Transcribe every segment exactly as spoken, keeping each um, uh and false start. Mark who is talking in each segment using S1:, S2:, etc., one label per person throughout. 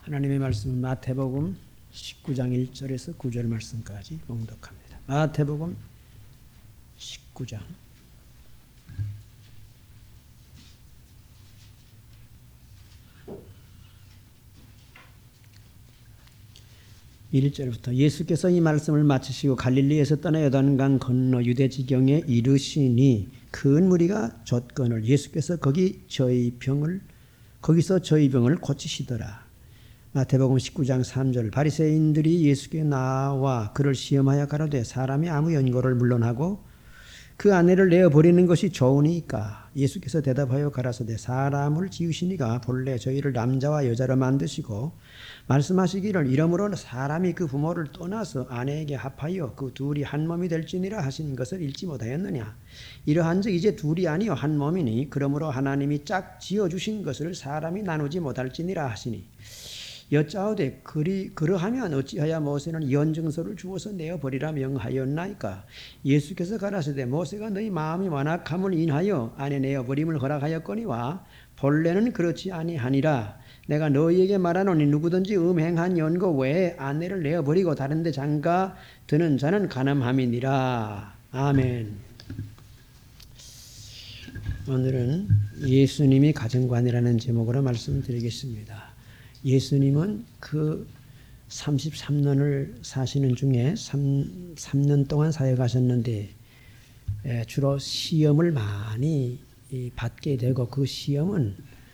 S1: 하나님의 말씀은 마태복음 십구 장 일 절에서 구 절 말씀까지 봉독합니다. 마태복음 십구 장 일 절부터 예수께서 이 말씀을 마치시고 갈릴리에서 떠나 요단강 건너 유대 지경에 이르시니 큰 무리가 좇거늘 예수께서 거기 저희 병을 거기서 저희 병을 고치시더라. 마태복음 십구 장 삼 절 바리새인들이 예수께 나와 그를 시험하여 가로되 사람이 아무 연고를 물론하고 그 아내를 내어 버리는 것이 좋으니까 예수께서 대답하여 가라사대 사람을 지으시니가 본래 저희를 남자와 여자로 만드시고 말씀하시기를 이러므로 사람이 그 부모를 떠나서 아내에게 합하여 그 둘이 한 몸이 될지니라 하신 것을 읽지 못하였느냐. 이러한즉 이제 둘이 아니요 한 몸이니 그러므로 하나님이 짝 지어주신 것을 사람이 나누지 못할지니라 하시니 여짜오되 그리 그러하면 어찌하여 모세는 연증서를 주어서 내어버리라 명하였나이까. 예수께서 가라사대 모세가 너희 마음이 완악함을 인하여 아내 내어버림을 허락하였거니와 본래는 그렇지 아니하니라. 내가 너희에게 말하노니 누구든지 음행한 연고 외에 아내를 내어버리고 다른 데 장가 드는 자는 간음함이니라. 아멘. 오늘은 예수님이 가정관이라는 제목으로 말씀드리겠습니다. 예수님은 그 삼십삼 년을 사시는 중에 삼, 삼 년 동안 사역하셨는데 주로 시험을 많이 받게 되고 그 시험은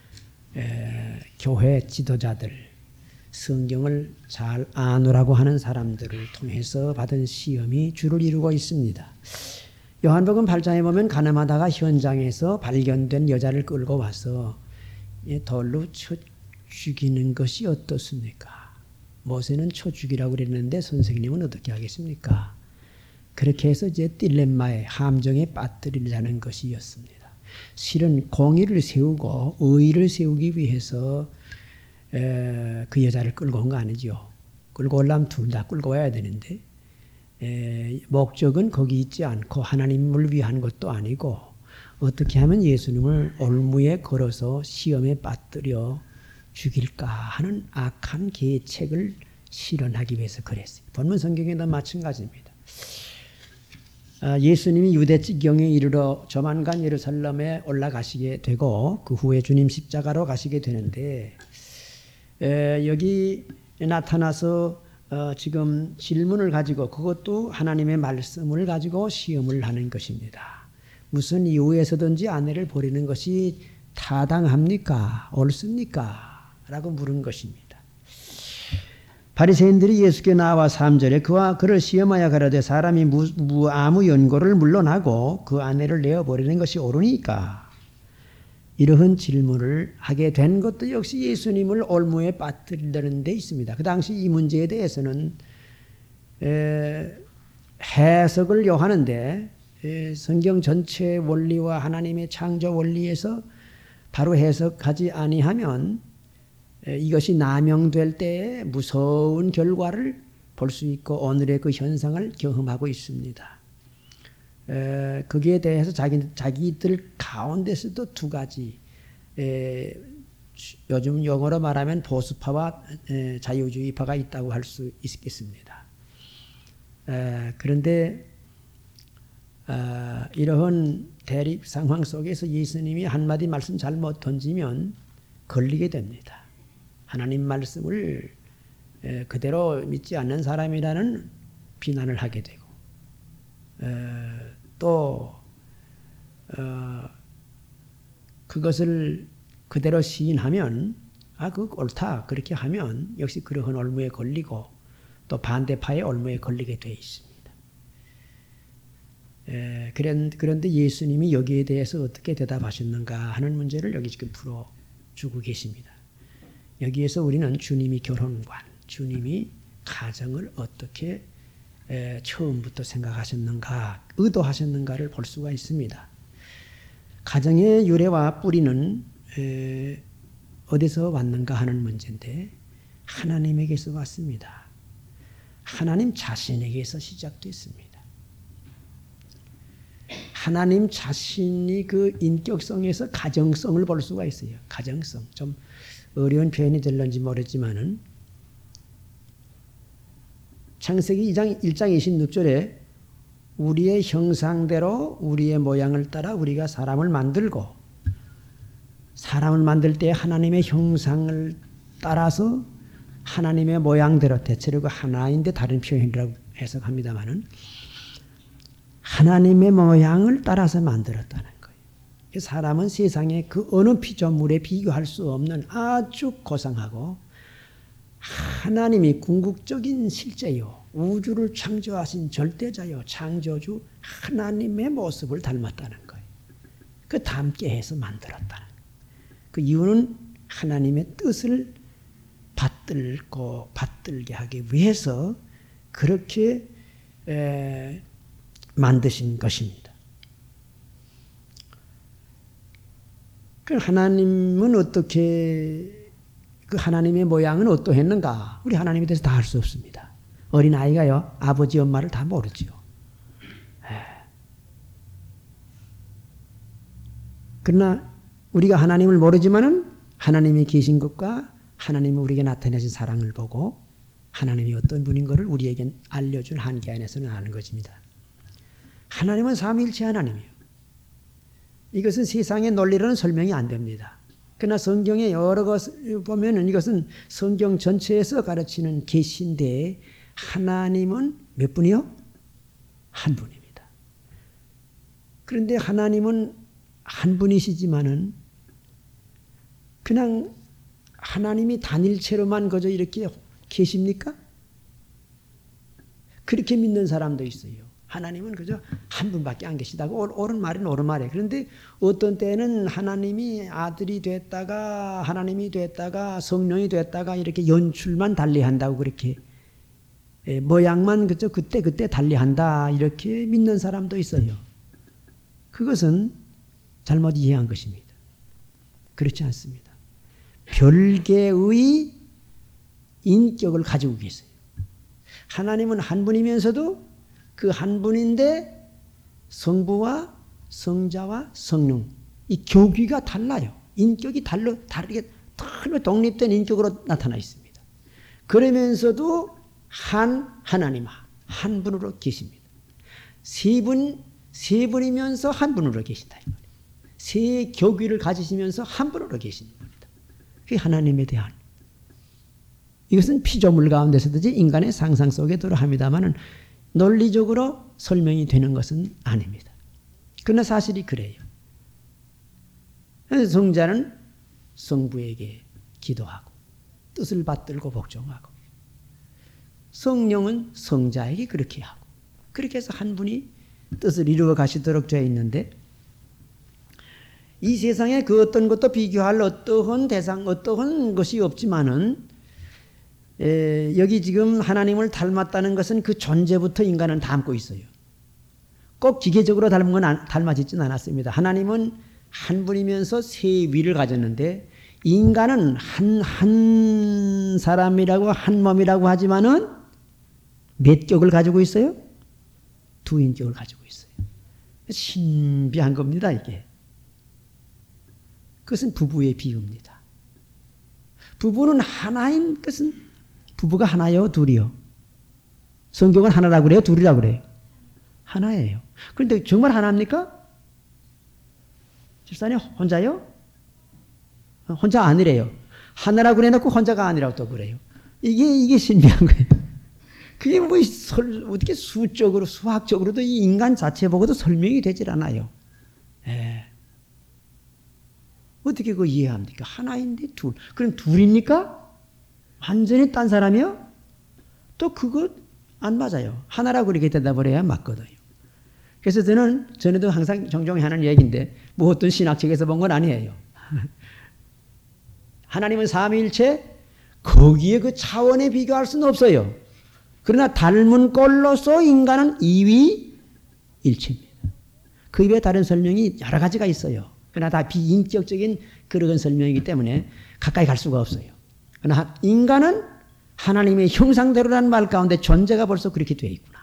S1: 교회 지도자들, 성경을 잘 아노라고 하는 사람들을 통해서 받은 시험이 주를 이루고 있습니다. 요한복음 팔 장에 보면 가늠하다가 현장에서 발견된 여자를 끌고 와서 돌로 쳐 죽이는 것이 어떻습니까? 모세는 쳐 죽이라고 그랬는데 선생님은 어떻게 하겠습니까? 그렇게 해서 이제 딜레마에 함정에 빠뜨리려는 것이었습니다. 실은 공의를 세우고 의의를 세우기 위해서 에, 그 여자를 끌고 온 거 아니죠. 끌고 오려면 둘 다 끌고 와야 되는데 에, 목적은 거기 있지 않고 하나님을 위한 것도 아니고 어떻게 하면 예수님을 올무에 걸어서 시험에 빠뜨려 죽일까 하는 악한 계책을 실현하기 위해서 그랬어요. 본문 성경에도 마찬가지입니다. 예수님이 유대 지경에 이르러 조만간 예루살렘에 올라가시게 되고 그 후에 주님 십자가로 가시게 되는데 여기 나타나서 지금 질문을 가지고 그것도 하나님의 말씀을 가지고 시험을 하는 것입니다. 무슨 이유에서든지 아내를 버리는 것이 타당합니까? 옳습니까? 라고 물은 것입니다. 바리새인들이 예수께 나와 삼 절에 그와 그를 시험하여 가라되 사람이 무, 무, 아무 연고를 물론하고 그 아내를 내어버리는 것이 옳으니까 이러한 질문을 하게 된 것도 역시 예수님을 올무에 빠뜨리려는 데 있습니다. 그 당시 이 문제에 대해서는 에, 해석을 요하는데 에, 성경 전체 원리와 하나님의 창조 원리에서 바로 해석하지 아니하면 이것이 남용될 때에 무서운 결과를 볼 수 있고 오늘의 그 현상을 경험하고 있습니다. 에, 거기에 대해서 자기, 자기들 가운데서도 두 가지 에, 요즘 영어로 말하면 보수파와 에, 자유주의파가 있다고 할 수 있겠습니다. 에, 그런데 어, 이러한 대립 상황 속에서 예수님이 한마디 말씀 잘못 던지면 걸리게 됩니다. 하나님 말씀을 그대로 믿지 않는 사람이라는 비난을 하게 되고 또 그것을 그대로 시인하면 아, 그거 옳다 그렇게 하면 역시 그러한 올무에 걸리고 또 반대파의 올무에 걸리게 되어 있습니다. 그런데 예수님이 여기에 대해서 어떻게 대답하셨는가 하는 문제를 여기 지금 풀어주고 계십니다. 여기에서 우리는 주님이 결혼관, 주님이 가정을 어떻게 에, 처음부터 생각하셨는가, 의도하셨는가를 볼 수가 있습니다. 가정의 유래와 뿌리는 에, 어디서 왔는가 하는 문제인데 하나님에게서 왔습니다. 하나님 자신에게서 시작됐습니다. 하나님 자신이 그 인격성에서 가정성을 볼 수가 있어요. 가정성. 좀 어려운 표현이 될런지 모르지만은 창세기 이 장 일 장 이십육 절에 우리의 형상대로 우리의 모양을 따라 우리가 사람을 만들고 사람을 만들 때 하나님의 형상을 따라서 하나님의 모양대로 대체로 그 하나인데 다른 표현이라고 해석합니다마는 하나님의 모양을 따라서 만들었다는 거예요. 사람은 세상에 그 어느 피조물에 비교할 수 없는 아주 고상하고 하나님이 궁극적인 실제요 우주를 창조하신 절대자요 창조주 하나님의 모습을 닮았다는 거예요. 그 닮게 해서 만들었다는 거예요. 그 이유는 하나님의 뜻을 받들고 받들게 하기 위해서 그렇게 에, 만드신 것입니다. 그 하나님은 어떻게 그 하나님의 모양은 어떠했는가? 우리 하나님에 대해서 다 알 수 없습니다. 어린 아이가요 아버지 엄마를 다 모르지요. 그러나 우리가 하나님을 모르지만은 하나님이 계신 것과 하나님이 우리에게 나타내신 사랑을 보고 하나님이 어떤 분인 것을 우리에게 알려준 한계 안에서는 아는 것입니다. 하나님은 삼위일체 하나님이에요. 이것은 세상의 논리로는 설명이 안 됩니다. 그러나 성경에 여러 것을 보면은 이것은 성경 전체에서 가르치는 계시인데 하나님은 몇 분이요? 한 분입니다. 그런데 하나님은 한 분이시지만은 그냥 하나님이 단일체로만 그저 이렇게 계십니까? 그렇게 믿는 사람도 있어요. 하나님은 그저 한 분밖에 안 계시다고. 옳은 말은 옳은 말이에요. 그런데 어떤 때는 하나님이 아들이 됐다가 하나님이 됐다가 성령이 됐다가 이렇게 연출만 달리한다고 그렇게 모양만 그저 그때 그때 달리한다 이렇게 믿는 사람도 있어요. 그것은 잘못 이해한 것입니다. 그렇지 않습니다. 별개의 인격을 가지고 계세요. 하나님은 한 분이면서도 그 한 분인데 성부와 성자와 성령 이 교귀가 달라요. 인격이 달러, 다르게 틀로 독립된 인격으로 나타나 있습니다. 그러면서도 한 하나님 한 분으로 계십니다. 세 분, 세 분이면서 한 분으로 계신다. 세 교귀를 가지시면서 한 분으로 계시는 겁니다. 그게 하나님에 대한 이것은 피조물 가운데서든지 인간의 상상 속에 들어합니다마는 논리적으로 설명이 되는 것은 아닙니다. 그러나 사실이 그래요. 성자는 성부에게 기도하고 뜻을 받들고 복종하고 성령은 성자에게 그렇게 하고 그렇게 해서 한 분이 뜻을 이루어 가시도록 되어 있는데 이 세상에 그 어떤 것도 비교할 어떠한 대상 어떠한 것이 없지만은 에, 여기 지금 하나님을 닮았다는 것은 그 존재부터 인간은 닮고 있어요. 꼭 기계적으로 닮은 건 안, 닮아지진 않았습니다. 하나님은 한 분이면서 세 위를 가졌는데 인간은 한, 한 사람이라고 한 몸이라고 하지만은 몇 격을 가지고 있어요? 두 인격을 가지고 있어요. 신비한 겁니다, 이게. 그것은 부부의 비유입니다. 부부는 하나인 것은 부부가 하나요? 둘이요? 성경은 하나라고 그래요? 둘이라고 그래요? 하나예요. 그런데 정말 하나입니까? 집사님 혼자요? 혼자 아니래요. 하나라고 그래놓고 혼자가 아니라고 또 그래요. 이게, 이게 신비한 거예요. 그게 뭐, 어떻게 수적으로, 수학적으로도 이 인간 자체 보고도 설명이 되질 않아요. 예. 어떻게 그거 이해합니까? 하나인데 둘. 그럼 둘입니까? 완전히 딴 사람이요? 또 그거 안 맞아요. 하나라고 그렇게 대답을 해야 맞거든요. 그래서 저는, 전에도 항상 종종 하는 얘기인데, 뭐 어떤 신학책에서 본 건 아니에요. 하나님은 삼위일체, 거기에 그 차원에 비교할 수는 없어요. 그러나 닮은 꼴로서 인간은 이위일체입니다. 그 입에 다른 설명이 여러 가지가 있어요. 그러나 다 비인격적인 그런 설명이기 때문에 가까이 갈 수가 없어요. 그러나 인간은 하나님의 형상대로라는 말 가운데 존재가 벌써 그렇게 되어 있구나.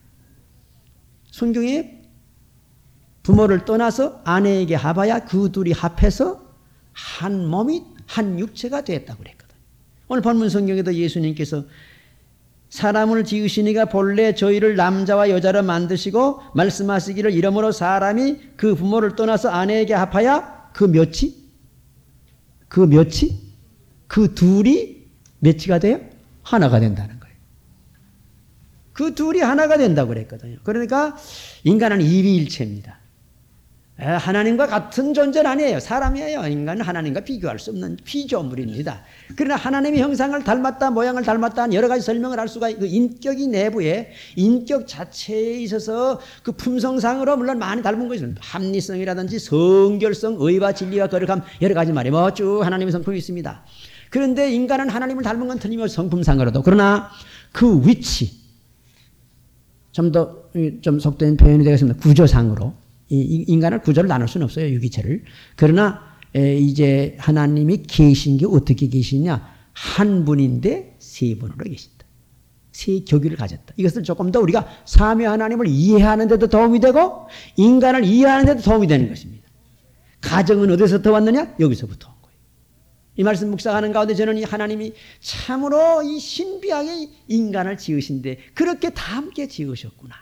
S1: 성경에 부모를 떠나서 아내에게 합하여 그 둘이 합해서 한 몸이 한 육체가 되었다고 그랬거든요. 오늘 본문 성경에도 예수님께서 사람을 지으시니가 본래 저희를 남자와 여자로 만드시고 말씀하시기를 이러므로 사람이 그 부모를 떠나서 아내에게 합하여 그 몇이? 그 몇이? 그 둘이 몇이가 돼요? 하나가 된다는 거예요. 그 둘이 하나가 된다고 그랬거든요. 그러니까 인간은 이위일체입니다. 하나님과 같은 존재는 아니에요. 사람이에요. 인간은 하나님과 비교할 수 없는 피조물입니다. 그러나 하나님의 형상을 닮았다, 모양을 닮았다 여러 가지 설명을 할 수가 그 인격이 내부에 인격 자체에 있어서 그 품성상으로 물론 많이 닮은 것이 합리성이라든지 성결성, 의와 진리와 거룩함 여러 가지 말이 뭐 쭉 하나님의 성품이 있습니다. 그런데 인간은 하나님을 닮은 건 틀림없이 성품상으로도 그러나 그 위치 좀 더 좀 속된 표현이 되겠습니다. 구조상으로 이 인간을 구조를 나눌 수는 없어요. 유기체를. 그러나 이제 하나님이 계신 게 어떻게 계시냐? 한 분인데 세 분으로 계신다. 세 교기를 가졌다. 이것을 조금 더 우리가 삼위 하나님을 이해하는 데도 도움이 되고 인간을 이해하는 데도 도움이 되는 것입니다. 가정은 어디서부터 왔느냐? 여기서부터 온 거예요. 이 말씀 묵상하는 가운데 저는 이 하나님이 참으로 이 신비하게 인간을 지으신데 그렇게 다 함께 지으셨구나.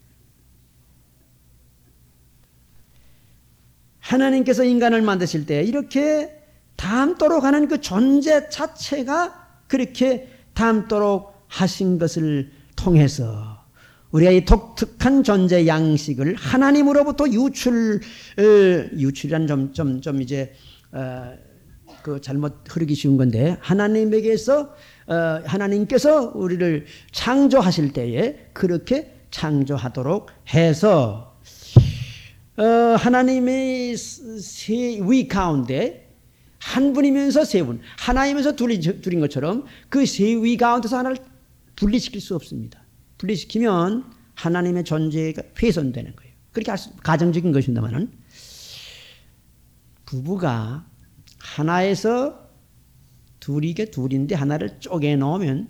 S1: 하나님께서 인간을 만드실 때 이렇게 닮도록 하는 그 존재 자체가 그렇게 닮도록 하신 것을 통해서 우리가 이 독특한 존재 양식을 하나님으로부터 유출, 유출이란 좀, 좀, 좀 이제, 어, 그 잘못 흐르기 쉬운 건데 하나님에게서, 어, 하나님께서 우리를 창조하실 때에 그렇게 창조하도록 해서 어, 하나님의 세 위 가운데 한 분이면서 세 분, 하나이면서 둘이, 둘인 것처럼 그 세 위 가운데서 하나를 분리시킬 수 없습니다. 분리시키면 하나님의 존재가 훼손되는 거예요. 그렇게 할 수, 가정적인 것입니다만은 부부가 하나에서 둘이게 둘인데 하나를 쪼개 놓으면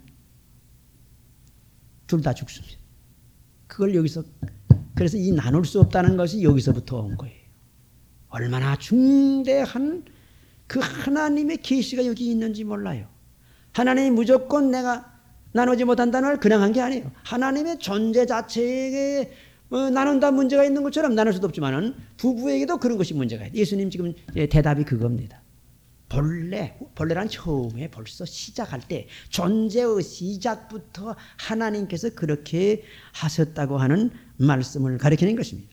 S1: 둘 다 죽습니다. 그걸 여기서 그래서 이 나눌 수 없다는 것이 여기서부터 온 거예요. 얼마나 중대한 그 하나님의 계시가 여기 있는지 몰라요. 하나님이 무조건 내가 나누지 못한다는 걸 그냥 한 게 아니에요. 하나님의 존재 자체에 어, 나눈다 문제가 있는 것처럼 나눌 수도 없지만은 부부에게도 그런 것이 문제가 있어요. 예수님 지금 대답이 그겁니다. 본래, 본래란 처음에 벌써 시작할 때 존재의 시작부터 하나님께서 그렇게 하셨다고 하는 말씀을 가리키는 것입니다.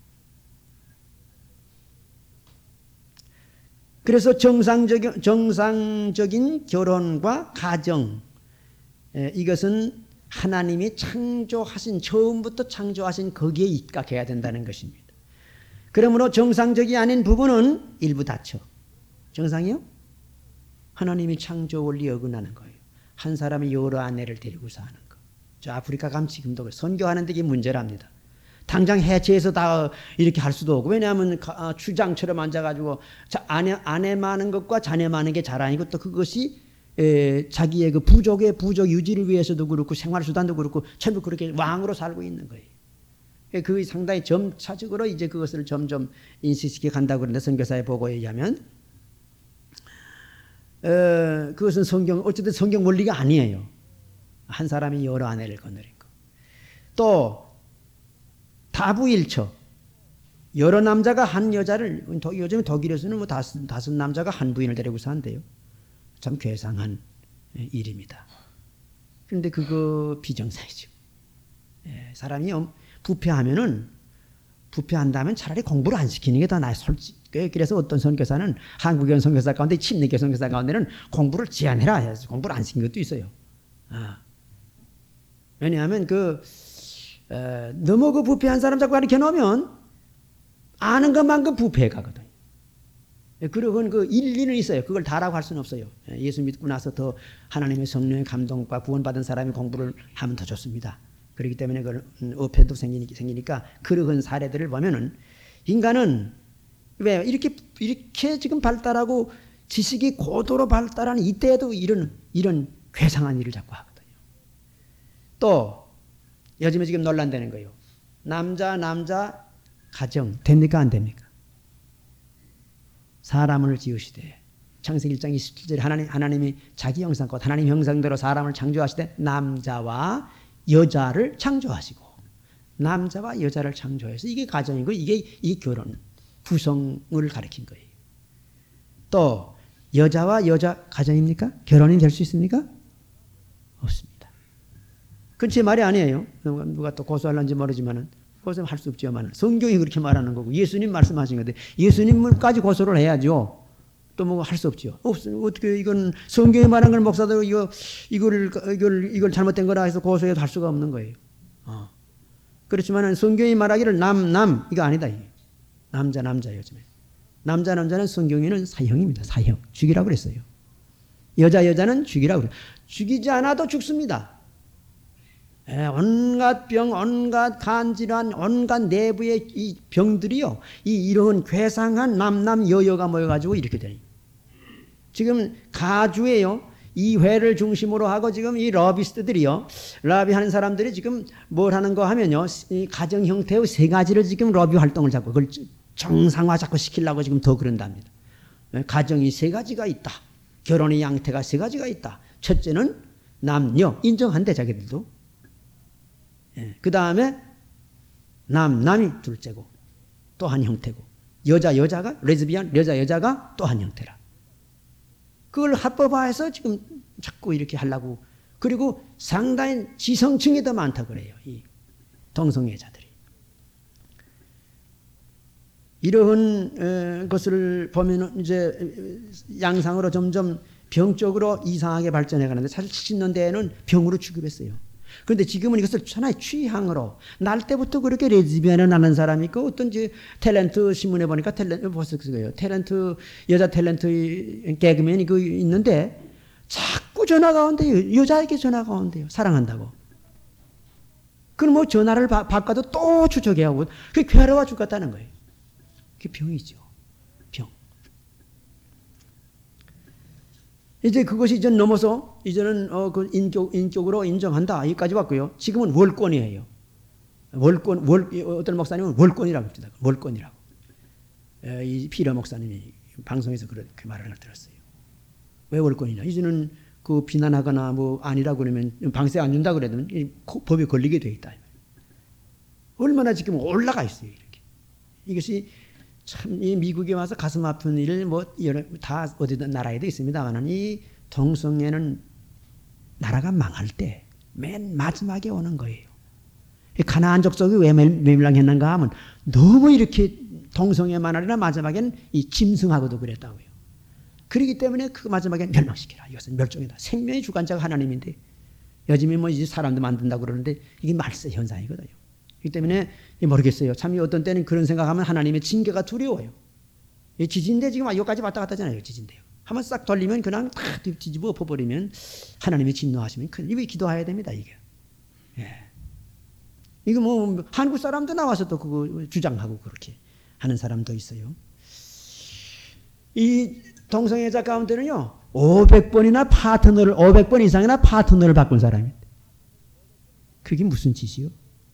S1: 그래서 정상적인, 정상적인 결혼과 가정, 에, 이것은 하나님이 창조하신, 처음부터 창조하신 거기에 입각해야 된다는 것입니다. 그러므로 정상적이 아닌 부부는 일부 다쳐. 정상이요? 하나님이 창조 원리 어긋나는 거예요. 한 사람이 여러 아내를 데리고 사는 거. 저 아프리카 가면 지금도 선교하는 데 이게 문제랍니다. 당장 해체해서 다 이렇게 할 수도 없고 왜냐하면 추장처럼 앉아가지고 아내, 아내 많은 것과 자녀 많은 게 자랑이고 또 그것이 에, 자기의 그 부족의 부족 유지를 위해서도 그렇고 생활수단도 그렇고 전부 그렇게 왕으로 살고 있는 거예요. 그 상당히 점차적으로 이제 그것을 점점 인식시켜 간다고 그러는데 선교사의 보고에 의하면 어, 그것은 성경, 어쨌든 성경 원리가 아니에요. 한 사람이 여러 아내를 거느린 거. 또, 다부일처. 여러 남자가 한 여자를, 요즘 독일에서는 뭐 다섯, 다섯 남자가 한 부인을 데리고 산대요. 참 괴상한 일입니다. 그런데 그거 비정상이죠. 사람이 부패하면은, 부패한다면 차라리 공부를 안 시키는 게 더 나아요. 솔직히. 그래서 어떤 선교사는 한국의 선교사 가운데 침례교 선교사 가운데는 공부를 제한해라 해서 공부를 안 시킨 것도 있어요. 아. 왜냐하면 그 어, 너무 그 부패한 사람 자꾸 가르쳐 놓으면 아는 것만큼 부패해 가거든요. 그러건 그 일리는 있어요. 그걸 다라고 할 수는 없어요. 예수 믿고 나서 더 하나님의 성령의 감동과 구원받은 사람이 공부를 하면 더 좋습니다. 그렇기 때문에 그 어폐도 생기니까 그러한 사례들을 보면은 인간은 왜 이렇게 이렇게 지금 발달하고 지식이 고도로 발달하는 이때에도 이런 이런 괴상한 일을 자꾸 하거든요. 또 요즘에 지금 논란되는 거예요. 남자 남자 가정 됩니까 안 됩니까? 사람을 지으시되 창세기 일 장 이십칠 절에 하나님, 하나님이 자기 형상 곧 하나님 형상대로 사람을 창조하시되 남자와 여자를 창조하시고 남자와 여자를 창조해서 이게 가정이고 이게 이 결혼 구성을 가리킨 거예요. 또 여자와 여자 가정입니까? 결혼이 될 수 있습니까? 없습니다. 그건 제 말이 아니에요. 누가 또 고소할런지 모르지만은 고소할 수 없지만 성경이 그렇게 말하는 거고 예수님 말씀하신 건데 예수님까지 고소를 해야죠. 또 뭐 할 수 없죠. 없 어떻게 이건 성경이 말한 걸 목사들 이거 이걸 이걸 이걸 잘못된 거라 해서 고소해도 할 수가 없는 거예요. 어. 그렇지만은 성경이 말하기를 남 남 이거 아니다. 이게. 남자 남자 요즘에 남자 남자는 성경에는 사형입니다. 사형 죽이라고 그랬어요. 여자 여자는 죽이라고 그래요. 죽이지 않아도 죽습니다. 예, 온갖 병, 온갖 간질환, 온갖 내부의 이 병들이요, 이 이런 괴상한 남남 여여가 모여가지고 이렇게 되니. 지금 가주에요, 이 회를 중심으로 하고 지금 이 러비스트들이요, 러비하는 사람들이 지금 뭘 하는 거 하면요, 이 가정 형태의 세 가지를 지금 러비 활동을 자꾸 그걸 정상화 자꾸 시키려고 지금 더 그런답니다. 가정이 세 가지가 있다. 결혼의 양태가 세 가지가 있다. 첫째는 남녀 인정한대 자기들도. 예, 그 다음에 남, 남이 둘째고 또 한 형태고 여자, 여자가 레즈비안, 여자, 여자가 또 한 형태라. 그걸 합법화해서 지금 자꾸 이렇게 하려고. 그리고 상당히 지성층이 더 많다 그래요. 이 동성애자들이. 이러한 것을 보면 이제 양상으로 점점 병적으로 이상하게 발전해 가는데 사실 칠십 년대에는 병으로 취급했어요. 그런데 지금은 이것을 하나의 취향으로 날 때부터 그렇게 레즈비언을 나는 사람이 있고 어떤 이제 탤런트 신문에 보니까 탤런트 벌써 그거예요. 탤런트 여자 탤런트 개그맨이 그 있는데 자꾸 전화가 온대요. 여자에게 전화가 온대요. 사랑한다고. 그럼 뭐 전화를 바, 바꿔도 또 추적해 하고 그게 괴로워 죽겠다는 거예요. 그게 병이죠. 병. 이제 그것이 이제 넘어서 이제는 어 그 인격 인격으로 인정한다 여기까지 왔고요. 지금은 월권이에요. 월권 월 어떤 목사님은 월권이라고 합니다. 월권이라고. 에, 이 피러 목사님이 방송에서 그렇게 말을 들었어요. 왜 월권이냐? 이제는 그 비난하거나 뭐 아니라고 그러면 방세 안 준다 그러면 이 법에 걸리게 돼 있다. 얼마나 지금 올라가 있어요. 이렇게. 이것이 참 이 미국에 와서 가슴 아픈 일 뭐 다 어디든 나라에도 있습니다만 이 동성애는 나라가 망할 때 맨 마지막에 오는 거예요. 가나안 족속이 왜 멸망했는가 하면 너무 이렇게 동성애만 아니라 마지막에는 이 짐승하고도 그랬다고요. 그렇기 때문에 그 마지막에 멸망시키라. 이것은 멸종이다. 생명의 주관자가 하나님인데 요즘에 뭐 이제 사람도 만든다고 그러는데 이게 말세 현상이거든요. 그렇기 때문에 모르겠어요. 참 어떤 때는 그런 생각하면 하나님의 징계가 두려워요. 지진대 지금 여기까지 왔다 갔다 하잖아요. 지진대요. 한번 싹 돌리면 그냥 다 뒤집어 엎어버리면 하나님이 진노하시면 큰일. 왜 기도해야 됩니다. 이게. 예. 이거 뭐 한국 사람도 나와서 또 그거 주장하고 그렇게 하는 사람도 있어요. 이 동성애자 가운데는요. 오백 번이나 파트너를 오백 번 이상이나 파트너를 바꾼 사람이에요. 그게 무슨 짓이요?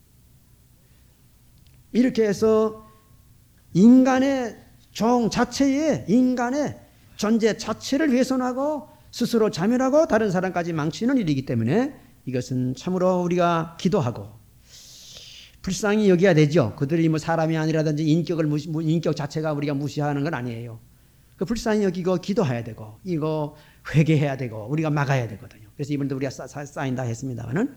S1: 이렇게 해서 인간의 종 자체에 인간의 존재 자체를 훼손하고 스스로 자멸하고 다른 사람까지 망치는 일이기 때문에 이것은 참으로 우리가 기도하고 불쌍히 여겨야 되죠. 그들이 뭐 사람이 아니라든지 인격을 무시, 인격 자체가 우리가 무시하는 건 아니에요. 그 불쌍히 여기고 기도해야 되고 이거 회개해야 되고 우리가 막아야 되거든요. 그래서 이번에도 우리가 사인 다 했습니다만은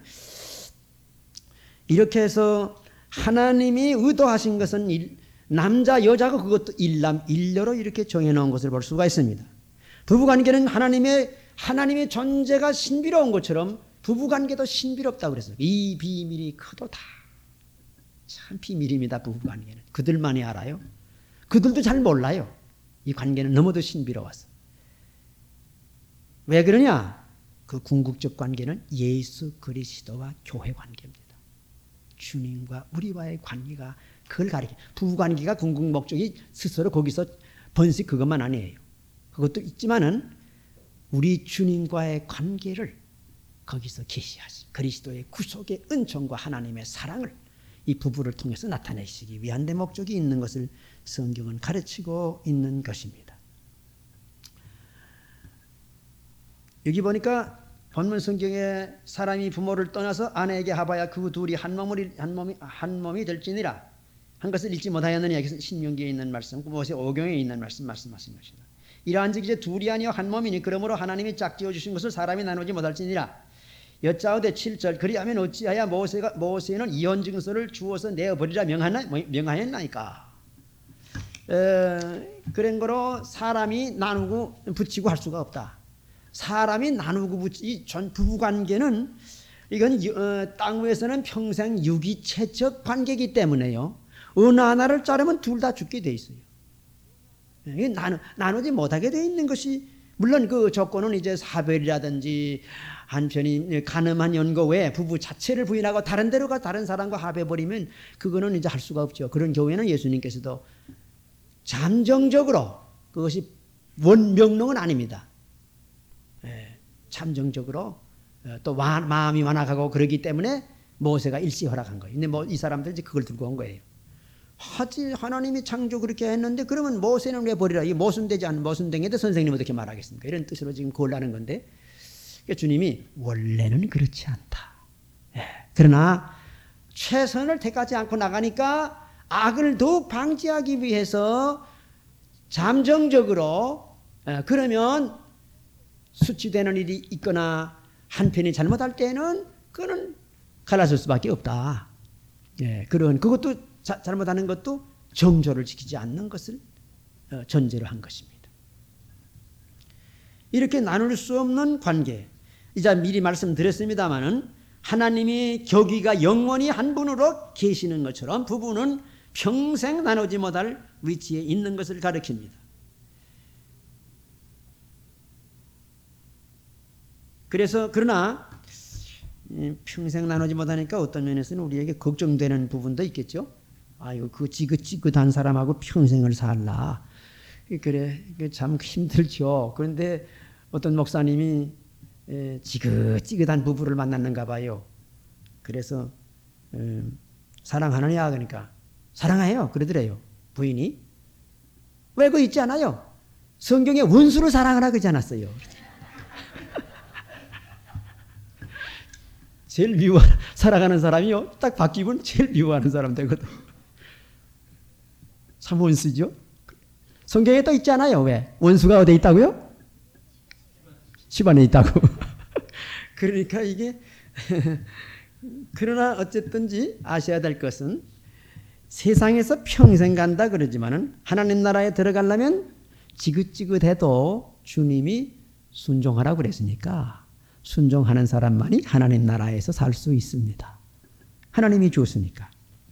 S1: 이렇게 해서 하나님이 의도하신 것은 일, 남자 여자가 그것도 일남 일녀로 이렇게 정해놓은 것을 볼 수가 있습니다. 부부관계는 하나님의 하나님의 존재가 신비로운 것처럼 부부관계도 신비롭다고 그랬어요. 이 비밀이 크도다. 참 비밀입니다. 부부관계는 그들만이 알아요. 그들도 잘 몰라요. 이 관계는 너무도 신비로워서. 왜 그러냐? 그 궁극적 관계는 예수 그리스도와 교회 관계입니다. 주님과 우리와의 관계가 그걸 가리켜. 부부관계가 궁극 목적이 스스로 거기서 번식 그것만 아니에요. 그것도 있지만은 우리 주님과의 관계를 거기서 계시하시. 그리스도의 구속의 은총과 하나님의 사랑을 이 부부를 통해서 나타내시기 위한 데 목적이 있는 것을 성경은 가르치고 있는 것입니다. 여기 보니까 본문 성경에 사람이 부모를 떠나서 아내에게 하봐야 그 둘이 한 몸이 한 몸이 한 몸이 될지니라 한 것을 읽지 못하였느냐. 여기서 신명기에 있는 말씀, 모세 오경에 있는 말씀 말씀하신 것이다. 이러한즉 이제 둘이 아니요 한 몸이니 그러므로 하나님이 짝지어 주신 것을 사람이 나누지 못할지니라. 여짜오되 칠 절 그리하면 어찌하여 모세가 모세는 이혼 증서를 주어서 내어버리라 명하나 명하였나이까. 에, 그런 거로 사람이 나누고 붙이고 할 수가 없다. 사람이 나누고 붙이 전 부부 관계는 이건 어, 땅 위에서는 평생 유기체적 관계이기 때문에요. 어느 하나를 자르면 둘 다 죽게 돼 있어요. 이게 나누 나누지 못하게 돼 있는 것이 물론 그 조건은 이제 사별이라든지 한편이 가늠한 연고 외에 부부 자체를 부인하고 다른 데로 가 다른 사람과 합해버리면 그거는 이제 할 수가 없죠. 그런 경우에는 예수님께서도 잠정적으로 그것이 원명령은 아닙니다. 예, 잠정적으로 또 와, 마음이 완악하고 그러기 때문에 모세가 일시 허락한 거예요. 근데 뭐 이 사람들이 이제 그걸 들고 온 거예요. 하지 하나님이 창조 그렇게 했는데 그러면 모세는 왜 버리라? 이게 모순되지 않는 모순된게 선생님은 어떻게 말하겠습니까? 이런 뜻으로 지금 곤란한 건데 그러니까 주님이 원래는 그렇지 않다. 예, 그러나 최선을 택하지 않고 나가니까 악을 더욱 방지하기 위해서 잠정적으로 예, 그러면 수치되는 일이 있거나 한편이 잘못할 때는 그는 갈라설 수밖에 없다. 예, 그런 그것도 자, 잘못하는 것도 정조를 지키지 않는 것을 어, 전제로 한 것입니다. 이렇게 나눌 수 없는 관계. 이제 미리 말씀드렸습니다마는 하나님이 교기가 영원히 한 분으로 계시는 것처럼 부부는 평생 나누지 못할 위치에 있는 것을 가리킵니다. 그래서 그러나 평생 나누지 못하니까 어떤 면에서는 우리에게 걱정되는 부분도 있겠죠. 아이고 그 지긋지긋한 사람하고 평생을 살라. 그래 참 힘들죠. 그런데 어떤 목사님이 지긋지긋한 부부를 만났는가 봐요. 그래서 음, 사랑하느냐 그러니까 사랑해요 그러더래요. 부인이 왜 그거 있지 않아요? 성경에 원수를 사랑하라 그러지 않았어요. 제일 미워 사랑하는 사람이요 딱 바뀌면 제일 미워하는 사람 되거든. 참 원수죠. 성경에 또 있잖아요. 왜? 원수가 어디에 있다고요? 집안에 있다고. 그러니까 이게 그러나 어쨌든지 아셔야 될 것은 세상에서 평생 간다 그러지만은 하나님 나라에 들어가려면 지긋지긋해도 주님이 순종하라고 그랬으니까 순종하는 사람만이 하나님 나라에서 살 수 있습니다. 하나님이 주었으니까.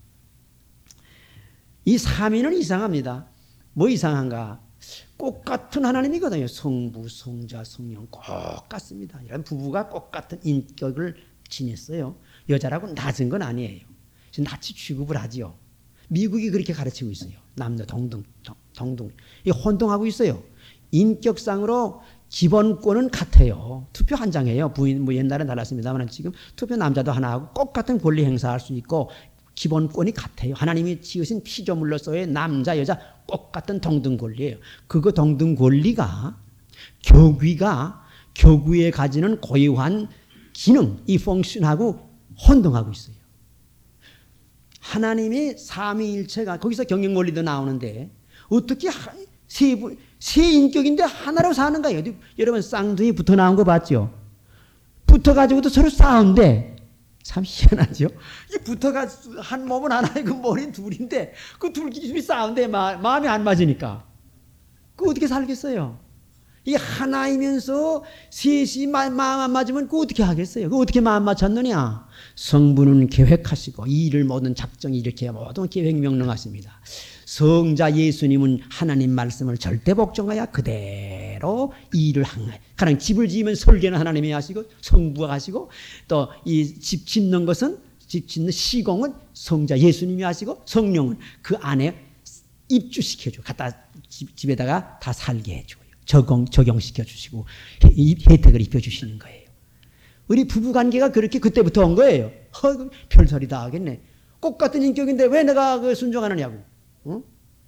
S1: 이 삼위는 이상합니다. 뭐 이상한가? 꼭 같은 하나님이거든요. 성부, 성자, 성령 꼭 같습니다. 이런 부부가 꼭 같은 인격을 지녔어요. 여자라고 낮은 건 아니에요. 낯이 취급을 하지요. 미국이 그렇게 가르치고 있어요. 남녀 동등, 동등. 이 혼동하고 있어요. 인격상으로 기본권은 같아요. 투표 한 장이에요. 부인, 뭐 옛날엔 달랐습니다만 지금 투표 남자도 하나 하고 꼭 같은 권리 행사할 수 있고 기본권이 같아요. 하나님이 지으신 피조물로서의 남자, 여자 꼭 같은 동등 권리예요. 그거 동등 권리가 교귀가 교구에 가지는 고유한 기능, 이 펑션하고 혼동하고 있어요. 하나님이 삼위일체가 거기서 경영 원리도 나오는데 어떻게 세, 세 인격인데 하나로 사는가? 어디 여러분 쌍둥이 붙어 나온 거 봤죠? 붙어가지고도 서로 싸운데 참 희한하죠. 이 붙어가지고 한 몸은 하나이고 머리는 둘인데 그 둘끼리 싸운데 마, 마음이 안 맞으니까 그 어떻게 살겠어요? 이 하나이면서 셋이 마음 안 맞으면 그 어떻게 하겠어요? 그 어떻게 마음 맞췄느냐? 성부는 계획하시고 이 일을 모든 작정이 이렇게 모든 계획 명령하십니다. 성자 예수님은 하나님 말씀을 절대 복종하여 그대로 이 일을 항해. 가령 집을 지으면 설계는 하나님이 하시고 성부가 하시고 또 이 집 짓는 것은 집 짓는 시공은 성자 예수님이 하시고 성령은 그 안에 입주시켜줘. 갖다 집, 집에다가 다 살게 해줘요. 적용, 적용시켜 주시고 혜택을 입혀주시는 거예요. 우리 부부관계가 그렇게 그때부터 온 거예요. 허, 별소리 다 하겠네. 꼭 같은 인격인데 왜 내가 그 순종하느냐고. 어?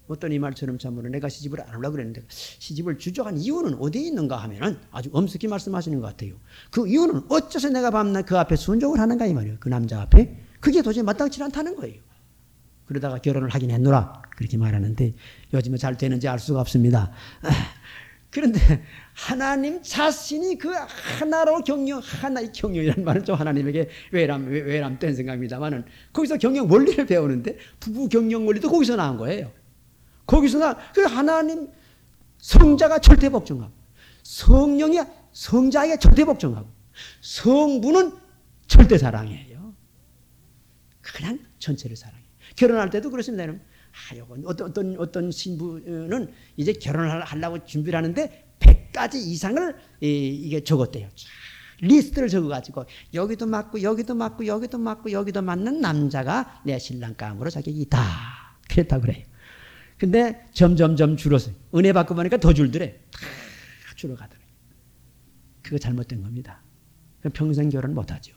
S1: 어떤 이 말처럼 참으로 내가 시집을 안 하려고 그랬는데 시집을 주저한 이유는 어디에 있는가 하면은 아주 엄숙히 말씀하시는 것 같아요. 그 이유는 어째서 내가 밤낮 그 앞에 순종을 하는가 이 말이에요. 그 남자 앞에. 그게 도저히 마땅치 않다는 거예요. 그러다가 결혼을 하긴 했노라 그렇게 말하는데 요즘은 잘 되는지 알 수가 없습니다. 그런데 하나님 자신이 그 하나로 경영, 하나의 경영이라는 말은 좀 하나님에게 외람, 외람된 생각입니다만은 거기서 경영 원리를 배우는데 부부 경영 원리도 거기서 나온 거예요. 거기서 나, 그 하나님 성자가 절대 복종하고 성령이 성자에게 절대 복종하고 성부는 절대 사랑해요. 그냥 전체를 사랑해요. 결혼할 때도 그렇습니다. 아, 요건 어떤, 어떤, 어떤 신부는 이제 결혼을 하려고 준비를 하는데 백 가지 이상을 이, 이게 적었대요. 리스트를 적어가지고 여기도 맞고 여기도 맞고 여기도 맞고 여기도 맞는 남자가 내 신랑감으로 자격이 있다. 그랬다고 그래요. 근데 점점점 줄었어요. 은혜 받고 보니까 더 줄더래. 다 줄어가더래요. 그거 잘못된 겁니다. 평생 결혼 못하죠.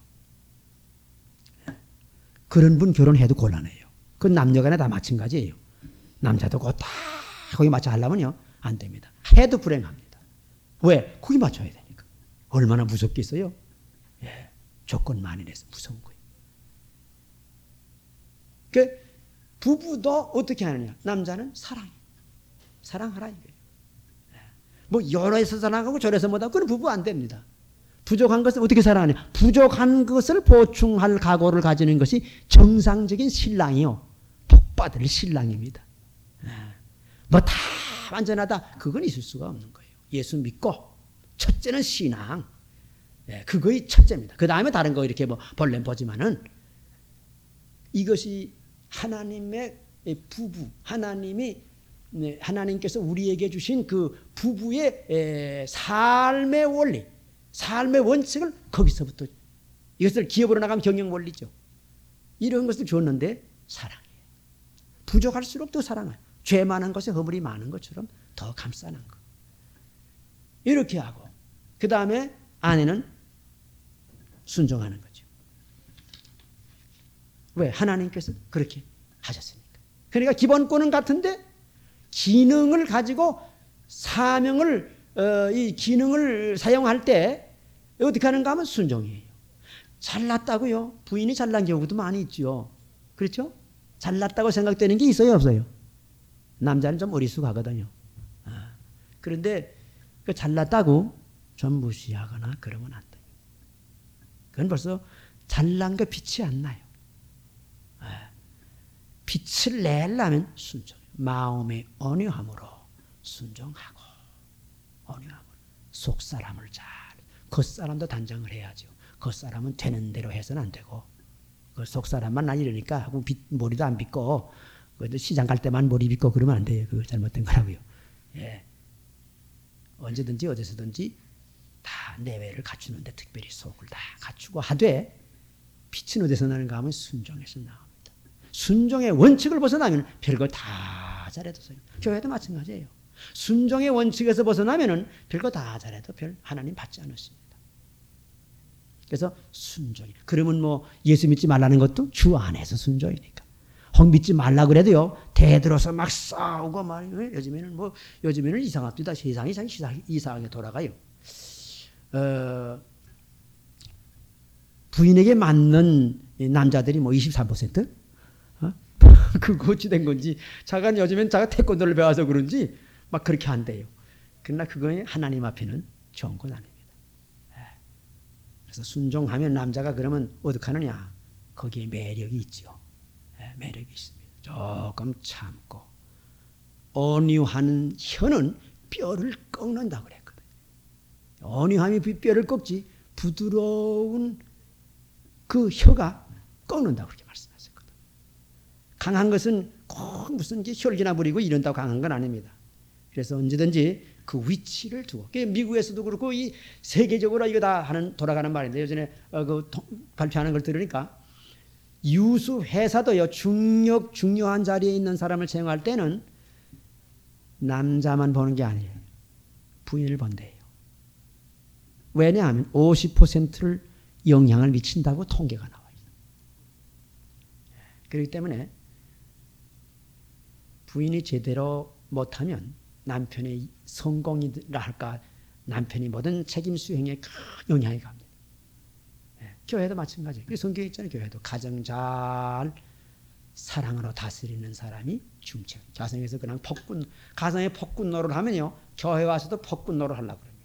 S1: 그런 분 결혼해도 곤란해요. 그건 남녀간에 다 마찬가지예요. 남자도 곧 다 거기 맞춰 하려면요 안 됩니다. 해도 불행합니다. 왜? 거기 맞춰야 되니까. 얼마나 무섭겠어요? 예, 조건 만연해서 무서운 거예요. 그 부부도 어떻게 하느냐? 남자는 사랑, 사랑하라 이거예요. 예. 뭐 여러에서 사랑하고 저래서 못하고 그건 부부 안 됩니다. 부족한 것을 어떻게 사랑하냐? 부족한 것을 보충할 각오를 가지는 것이 정상적인 신랑이요. 복받을 신랑입니다. 뭐 다 완전하다. 그건 있을 수가 없는 거예요. 예수 믿고 첫째는 신앙. 그거의 첫째입니다. 그 다음에 다른 거 이렇게 뭐 벌레 보지만은 이것이 하나님의 부부, 하나님이 하나님께서 우리에게 주신 그 부부의 삶의 원리, 삶의 원칙을 거기서부터 이것을 기업으로 나가면 경영 원리죠. 이런 것을 줬는데 사랑해요. 부족할수록 더 사랑해요. 죄 많은 것에 허물이 많은 것처럼 더 감싸는 거. 이렇게 하고 그 다음에 아내는 순종하는 거죠. 왜? 하나님께서 그렇게 하셨으니까. 그러니까 기본권은 같은데 기능을 가지고 사명을 어, 이 기능을 사용할 때 어떻게 하는가 하면 순종이에요. 잘났다고요? 부인이 잘난 경우도 많이 있죠. 그렇죠? 잘났다고 생각되는 게 있어요, 없어요? 남자는 좀 어리숙하거든요. 아, 그런데 그 잘났다고 좀 무시하거나 그러면 안 돼요. 그건 벌써 잘난 거 빛이 안 나요. 아, 빛을 내려면 순종, 마음의 온유함으로 순종하고 온유함으로 속사람을 잘, 겉사람도 단정을 해야죠. 겉사람은 되는 대로 해서는 안 되고 그 속사람만 난 이러니까 하고 빗, 머리도 안 빗고 시장 갈 때만 머리 빗고 그러면 안 돼요. 그거 잘못된 거라고요. 예. 언제든지 어디서든지 다 내외를 갖추는데 특별히 속을 다 갖추고 하되 빛은 어디서 나는가 하면 순종에서 나옵니다. 순종의 원칙을 벗어나면 별거 다 잘해도 소용. 교회도 마찬가지예요. 순종의 원칙에서 벗어나면은 별거 다 잘해도 별 하나님 받지 않았습니다. 그래서 순종이. 그러면 뭐 예수 믿지 말라는 것도 주 안에서 순종이니까. 혹 믿지 말라 그래도요. 대들어서 막 싸우고 막 요즘에는 뭐 요즘에는 이상합니다. 세상이 참 이상하게 돌아가요. 어, 부인에게 맞는 남자들이 뭐 이십삼 퍼센트? 어? 그거 어찌된 건지 자가 요즘엔 자가 태권도를 배워서 그런지 막 그렇게 한대요. 그러나 그거에 하나님 앞에는 좋은 건 아닙니다. 그래서 순종하면 남자가 그러면 어떻게 하느냐? 거기에 매력이 있죠. 매력이 있습니다. 조금 참고 온유한 혀는 뼈를 꺾는다고 그랬거든요. 온유함이 뼈를 꺾지 부드러운 그 혀가 꺾는다고 그렇게 말씀하셨거든요. 강한 것은 꼭 무슨 혈기나 부리고 이런다고 강한 건 아닙니다. 그래서 언제든지 그 위치를 두고, 미국에서도 그렇고 이 세계적으로 이거 다 하는 돌아가는 말인데 예전에 어, 그 발표하는 걸 들으니까 유수 회사도요 중력 중요한 자리에 있는 사람을 채용할 때는 남자만 보는 게 아니에요. 부인을 본대요. 왜냐하면 오십 퍼센트를 영향을 미친다고 통계가 나와요. 그렇기 때문에 부인이 제대로 못하면 남편의 성공이라 할까 남편이 모든 책임 수행에 큰 영향이 갑니다. 예, 교회도 마찬가지예요. 성경에 있잖아요. 교회도 가정 잘 사랑으로 다스리는 사람이 중책. 가정에서 그냥 폭군, 가정에 폭군노를 하면요. 교회 와서도 폭군노를 하려고 그럽니다.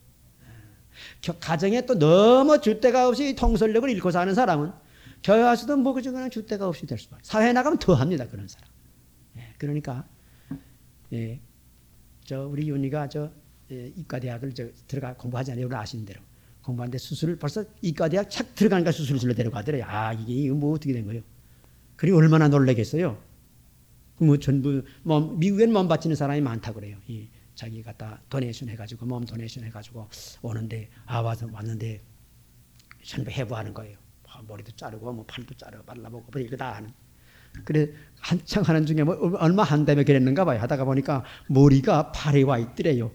S1: 가정에 또 너무 줏대가 없이 통솔력을 잃고 사는 사람은 교회 와서도 뭐 그저 그냥 줏대가 없이 될 수밖에. 사회에 나가면 더 합니다. 그런 사람. 예, 그러니까 예, 저 우리 윤희가 저 예, 이과대학을 저 들어가 공부하잖아요. 여러분 아시는 대로 공부하는데 수술을 벌써 이과대학 착 들어가니까 수술실로 데려가더래요. 아 이게 이거 뭐 어떻게 된 거예요? 그리고 얼마나 놀라겠어요. 뭐 전부 뭐 미국엔 몸 바치는 사람이 많다 그래요. 이 자기 갖다 도네이션 해가지고 몸 도네이션 해가지고 오는데 아 와서 왔는데 전부 해부하는 거예요. 머리도 자르고 뭐 팔도 자르고 발라보고 뭐 이거 다 하는. 그래 한창 하는 중에 뭐 얼마 한다며 그랬는가 봐요. 하다가 보니까 머리가 발에 와 있더래요.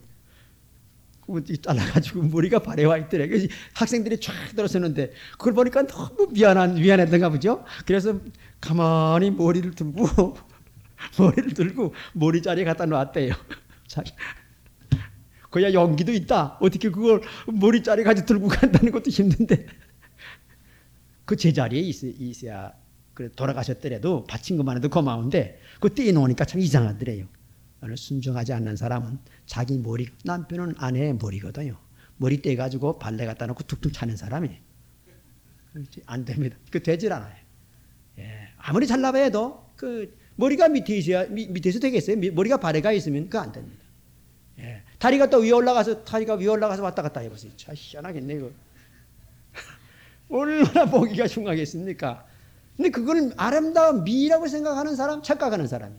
S1: 잘라가지고 머리가 발에 와 있더래. 그래서 학생들이 쫙 들어서는데 그걸 보니까 너무 미안한 미안했던가 보죠. 그래서 가만히 머리를 들고 머리를 들고 머리 자리에 갖다 놨대요. 그야 용기도 있다. 어떻게 그걸 머리 자리 가지고 들고 간다는 것도 힘든데 그 제자리에 있어야 그래 돌아가셨더라도 바친 것만 해도 고마운데 그 떼어 놓으니까 참 이상하더래요. 순종하지 않는 사람은 자기 머리, 남편은 아내의 머리거든요. 머리 떼가지고 발레 갖다 놓고 툭툭 차는 사람이 안 됩니다. 그 되질 않아요. 예, 아무리 잘나봐야 해도 그 머리가 밑에 있어야 밑에서 되겠어요. 머리가 발에가 있으면 그거 안 됩니다. 예, 다리가 또 위에 올라가서 다리가 위에 올라가서 왔다 갔다 해보세요. 참 희한하겠네 이거. 얼마나 보기가 흉하겠습니까? 근데 그걸 아름다운 미라고 생각하는 사람, 착각하는 사람이.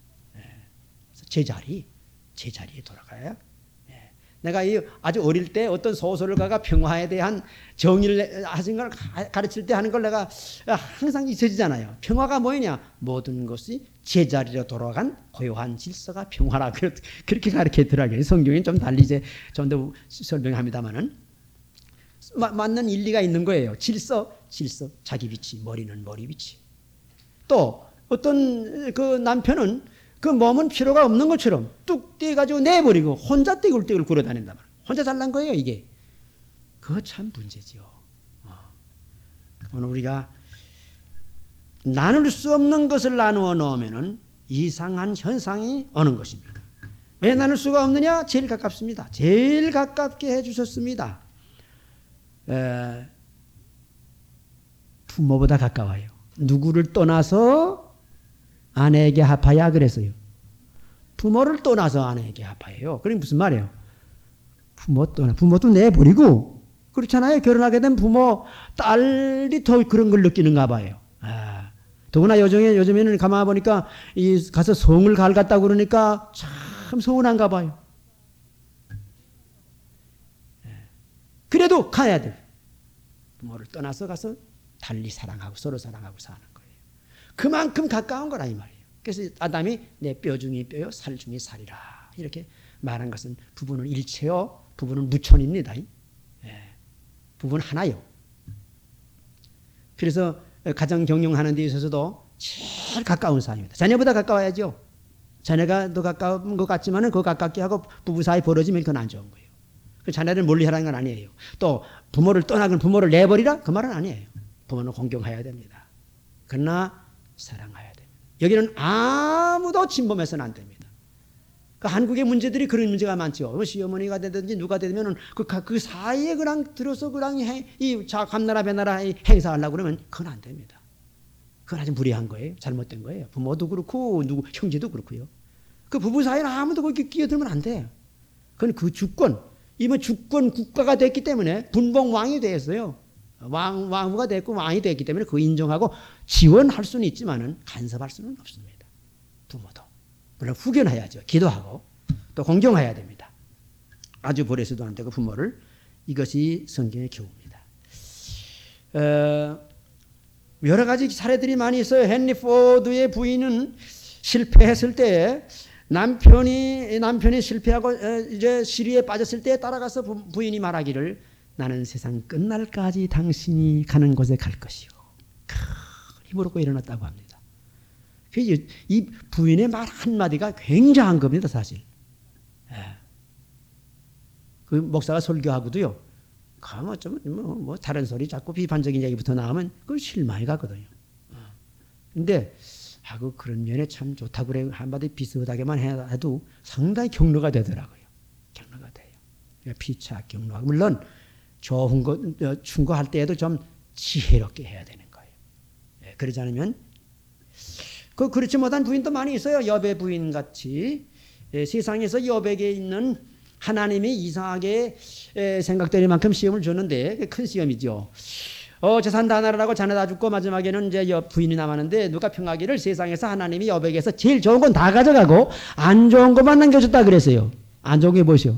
S1: 제자리, 제자리에 돌아가야. 예. 내가 이 아주 어릴 때 어떤 소설가가 평화에 대한 정의를 하신 걸 가르칠 때 하는 걸 내가 항상 잊혀지잖아요. 평화가 뭐냐? 모든 것이 제자리로 돌아간 고요한 질서가 평화라. 그렇게 가르치더라고요. 성경엔 좀 달리 이제 좀 더 설명합니다만은 맞는 일리가 있는 거예요. 질서, 질서, 자기 위치, 머리는 머리 위치. 또 어떤 그 남편은 그 몸은 필요가 없는 것처럼 뚝 떼가지고 내버리고 혼자 떼굴떼굴 굴어다닌단 말이에요. 혼자 잘난 거예요 이게. 그거 참 문제죠. 어. 오늘 우리가 나눌 수 없는 것을 나누어 놓으면 이상한 현상이 오는 것입니다. 왜 나눌 수가 없느냐? 제일 가깝습니다. 제일 가깝게 해주셨습니다. 에, 부모보다 가까워요. 누구를 떠나서 아내에게 합하야 그랬어요. 부모를 떠나서 아내에게 합하예요. 그럼 무슨 말이에요? 부모 떠나 부모도 내버리고 그렇잖아요. 결혼하게 된 부모 딸이 더 그런 걸 느끼는가 봐요. 아, 더구나 요즘에 요즘에는 가만 보니까 이 가서 성을 갈갔다고 그러니까 참 서운한가 봐요. 그래도 가야 돼. 부모를 떠나서 가서 달리 사랑하고 서로 사랑하고 사는 거예요. 그만큼 가까운 거라 이 말이에요. 그래서 아담이 내 뼈 중에 뼈요 살 중에 살이라 이렇게 말한 것은 부부는 일체요 부부는 무천입니다. 예. 부부는 하나요. 그래서 가정 경영하는 데 있어서도 제일 가까운 사이입니다. 자녀보다 가까워야죠. 자녀가 더 가까운 것 같지만은 그 가깝게 하고 부부 사이 벌어지면 그건 안 좋은 거예요. 그 자녀를 멀리 하라는 건 아니에요. 또 부모를 떠나건 부모를 내버리라 그 말은 아니에요. 부모는 공경해야 됩니다. 그러나 사랑해야 됩니다. 여기는 아무도 침범해서는 안 됩니다. 그 한국의 문제들이 그런 문제가 많죠. 시어머니가 되든지 누가 되면 그, 그 사이에 그냥 들어서 그냥 해, 이 자, 감나라 배나라 행사하려고 그러면 그건 안 됩니다. 그건 아주 무리한 거예요. 잘못된 거예요. 부모도 그렇고 누구 형제도 그렇고요. 그 부부 사이는 아무도 거기 끼어들면 안 돼요. 그건 그 주권, 이번 주권 국가가 됐기 때문에 분봉왕이 되었어요. 왕, 왕후가 됐고 왕이 됐기 때문에 그 인정하고 지원할 수는 있지만은 간섭할 수는 없습니다. 부모도. 물론 후견해야죠. 기도하고 또 공경해야 됩니다. 아주 버려서도 안 되고 부모를. 이것이 성경의 교훈입니다. 어, 여러 가지 사례들이 많이 있어요. 헨리 포드의 부인은 실패했을 때 남편이 남편이 실패하고 이제 시리에 빠졌을 때 따라가서 부인이 말하기를 나는 세상 끝날까지 당신이 가는 곳에 갈 것이요. 크, 힘으로 일어났다고 합니다. 이 부인의 말 한마디가 굉장한 겁니다, 사실. 그 목사가 설교하고도요, 가면 좀, 뭐, 뭐, 다른 소리 자꾸 비판적인 얘기부터 나오면 그건 실망이 가거든요. 근데, 하고 그런 면에 참 좋다고 그래요. 한마디 비슷하게만 해도 상당히 격려가 되더라고요. 격려가 돼요. 피차 격려. 물론, 좋은 거, 충고할 때에도 좀 지혜롭게 해야 되는 거예요. 예, 그러지 않으면, 그, 그렇지 못한 부인도 많이 있어요. 여배 부인 같이. 예, 세상에서 여백에 있는 하나님이 이상하게 에, 생각될 만큼 시험을 줬는데, 큰 시험이죠. 어, 재산 다 나라라고 자네 다 죽고 마지막에는 이제 여 부인이 남았는데, 누가 평하기를 세상에서 하나님이 여백에서 제일 좋은 건 다 가져가고, 안 좋은 것만 남겨줬다 그랬어요. 안 좋은 게 뭐시오?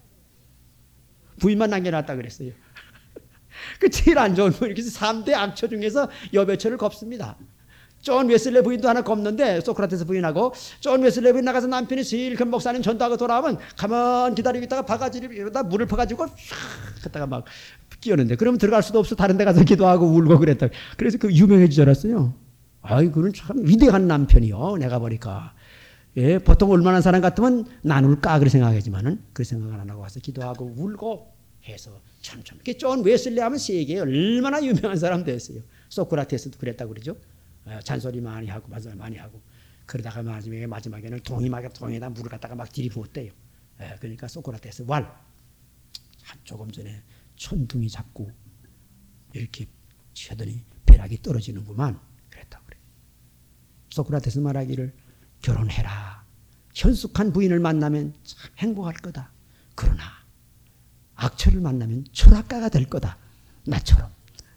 S1: 부인만 남겨놨다 그랬어요. 그 제일 안 좋은 분, 그래서 삼 대 악처 중에서 여배처를 겁습니다. 존 웨슬레 부인도 하나 겁는데, 소크라테스 부인하고 존 웨슬레 부인 나가서 남편이 실컷 목사님 전도하고 돌아오면 가만 기다리고 있다가 바가지를 이러다 물을 퍼가지고 싹 갔다가 막 끼었는데, 그러면 들어갈 수도 없어. 다른 데 가서 기도하고 울고 그랬다. 그래서 그 유명해지지 않았어요. 아이, 그는 참 위대한 남편이요. 내가 보니까. 예, 보통 얼마나 사람 같으면 나눌까 그렇게 생각하지만은 그 생각을 안 하고 와서 기도하고 울고 해서 참참. 존 웨슬레 하면 세계에 얼마나 유명한 사람 됐어요. 소크라테스도 그랬다고 그러죠. 잔소리 많이 하고 잔소리 많이 하고 그러다가 마지막에 마지막에는 동이막에 동에다 물을 갖다가 막 들이부었대요. 그러니까 소크라테스 왈 조금 전에 천둥이 잡고 이렇게 치더니 벼락이 떨어지는구만 그랬다고 그래. 소크라테스 말하기를 결혼해라. 현숙한 부인을 만나면 참 행복할 거다. 그러나 악처를 만나면 철학가가 될 거다. 나처럼.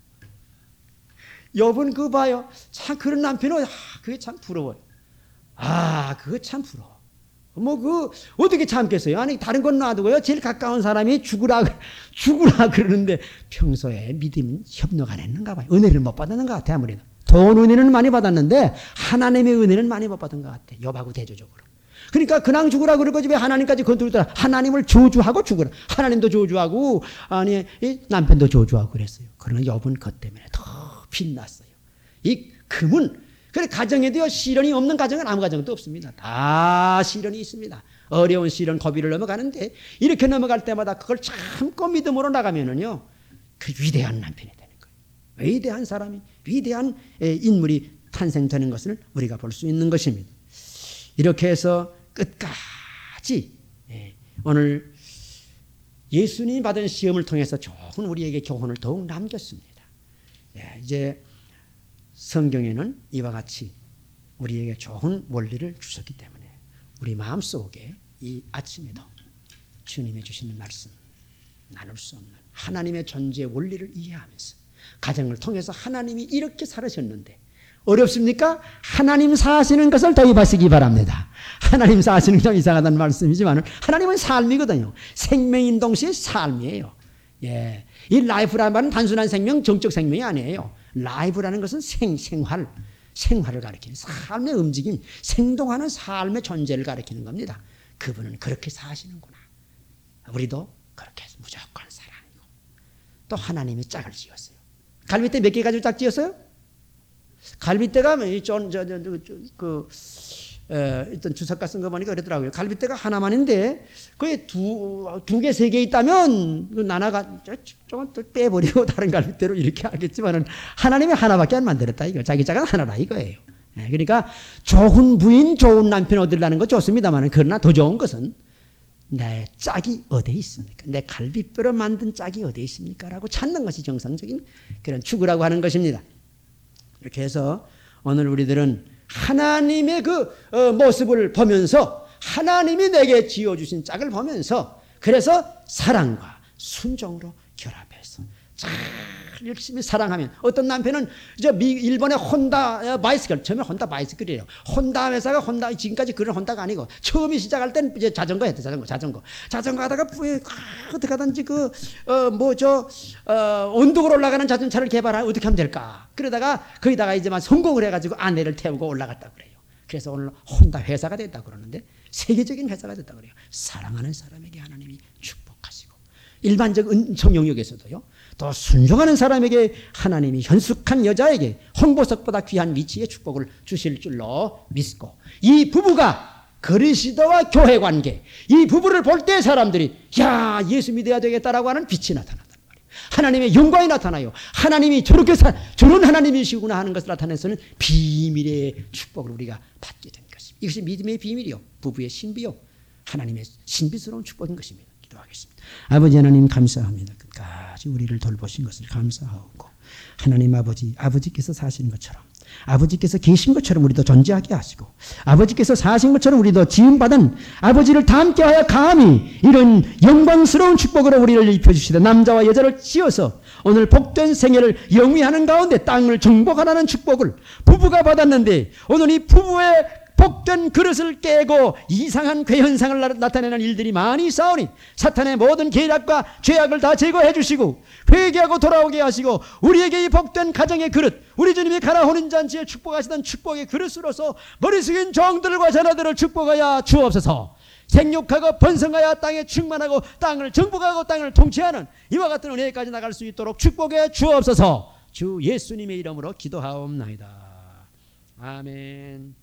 S1: 여분 그거 봐요. 참 그런 남편은 아, 그게 참 부러워요. 아, 그거 참 부러워. 뭐 그 어떻게 참겠어요? 아니 다른 건 놔두고요. 제일 가까운 사람이 죽으라 죽으라 그러는데 평소에 믿음 협력 안 했는가 봐요. 은혜를 못 받았는 것 같아. 아무래도 돈 은혜는 많이 받았는데 하나님의 은혜는 많이 못 받은 것 같아. 욥하고 대조적으로. 그러니까 그냥 죽으라 그럴 거지 왜 하나님까지 건드리더라. 하나님을 저주하고 죽으라. 하나님도 저주하고 아니 남편도 저주하고 그랬어요. 그러나 욥은 그것 때문에 더 빛났어요. 이 금은 그래 가정에도요 시련이 없는 가정은 아무 가정도 없습니다. 다 시련이 있습니다. 어려운 시련 고비를 넘어가는데 이렇게 넘어갈 때마다 그걸 참고 믿음으로 나가면은요 그 위대한 남편이 되는 거예요. 위대한 사람이 위대한 인물이 탄생되는 것을 우리가 볼 수 있는 것입니다. 이렇게 해서 끝까지 오늘 예수님이 받은 시험을 통해서 좋은 우리에게 교훈을 더욱 남겼습니다. 이제 성경에는 이와 같이 우리에게 좋은 원리를 주셨기 때문에 우리 마음속에 이 아침에도 주님이 주시는 말씀 나눌 수 없는 하나님의 존재의 원리를 이해하면서 가정을 통해서 하나님이 이렇게 살으셨는데 어렵습니까? 하나님 사시는 것을 도입하시기 바랍니다. 하나님 사시는 게 좀 이상하다는 말씀이지만 하나님은 삶이거든요. 생명인 동시에 삶이에요. 예, 이 라이프라는 말은 단순한 생명, 정적 생명이 아니에요. 라이프라는 것은 생, 생활, 생활을 가리키는 삶의 움직임, 생동하는 삶의 존재를 가리키는 겁니다. 그분은 그렇게 사시는구나. 우리도 그렇게 무조건 살아요. 또 하나님이 짝을 지었어요. 갈빗대 몇 개 가지고 짝 지었어요? 갈빗대가 좀, 저, 저, 저, 그, 에, 일단 주석가 쓴 거 보니까 그러더라고요. 갈빗대가 하나만인데, 그게 두, 두 개, 세 개 있다면, 그 나나가 조금 또 빼버리고 다른 갈빗대로 이렇게 하겠지만은, 하나님이 하나밖에 안 만들었다, 이거. 자기 짝은 하나라, 이거예요. 예, 그러니까, 좋은 부인, 좋은 남편 얻으려는 거 좋습니다만, 그러나 더 좋은 것은, 내 짝이 어디에 있습니까? 내 갈빗뼈로 만든 짝이 어디에 있습니까? 라고 찾는 것이 정상적인 그런 추구라고 하는 것입니다. 이렇게 해서 오늘 우리들은 하나님의 그 모습을 보면서 하나님이 내게 지어주신 짝을 보면서 그래서 사랑과 순종으로 결합해서 잘 열심히 사랑하면 어떤 남편은 저 미, 일본의 혼다 바이스클 처음에 혼다 바이스클이에요. 혼다 회사가 혼다 지금까지 그런 혼다가 아니고 처음에 시작할 땐 이제 자전거 했대. 자전거 자전거 자전거 하다가 어떻게 하든지 그 어 뭐 저 어 언덕으로 올라가는 자전차를 개발하 어떻게 하면 될까. 그러다가 거기다가 이제만 성공을 해가지고 아내를 태우고 올라갔다 그래요. 그래서 오늘 혼다 회사가 됐다 그러는데 세계적인 회사가 됐다 그래요. 사랑하는 사람에게 하나님이 축복하시고 일반적 은총 영역에서도요. 또 순종하는 사람에게 하나님이 현숙한 여자에게 홍보석보다 귀한 위치의 축복을 주실 줄로 믿고, 이 부부가 그리스도와 교회 관계, 이 부부를 볼 때 사람들이 야, 예수 믿어야 되겠다라고 하는 빛이 나타난단 말이에요. 하나님의 영광이 나타나요. 하나님이 저렇게 사, 저런 하나님이시구나 하는 것을 나타내서는 비밀의 축복을 우리가 받게 된 것입니다. 이것이 믿음의 비밀이요, 부부의 신비요, 하나님의 신비스러운 축복인 것입니다. 기도하겠습니다. 아버지 하나님 감사합니다. 끝까지 우리를 돌보신 것을 감사하고, 하나님 아버지, 아버지께서 사시는 것처럼, 아버지께서 계신 것처럼 우리도 존재하게 하시고, 아버지께서 사신 것처럼 우리도 지음받은 아버지를 다 함께하여 감히 이런 영광스러운 축복으로 우리를 입혀주시되, 남자와 여자를 지어서 오늘 복된 생애를 영위하는 가운데 땅을 정복하라는 축복을 부부가 받았는데, 오늘 이 부부의 복된 그릇을 깨고 이상한 괴현상을 나타내는 일들이 많이 있사오니 사탄의 모든 계략과 죄악을 다 제거해 주시고 회개하고 돌아오게 하시고, 우리에게 이 복된 가정의 그릇, 우리 주님이 가나 혼인잔치에 축복하시던 축복의 그릇으로서 머리 숙인 종들과 자녀들을 축복하여 주옵소서. 생육하고 번성하여 땅에 충만하고 땅을 정복하고 땅을 통치하는 이와 같은 은혜까지 나갈 수 있도록 축복해 주옵소서. 주 예수님의 이름으로 기도하옵나이다. 아멘.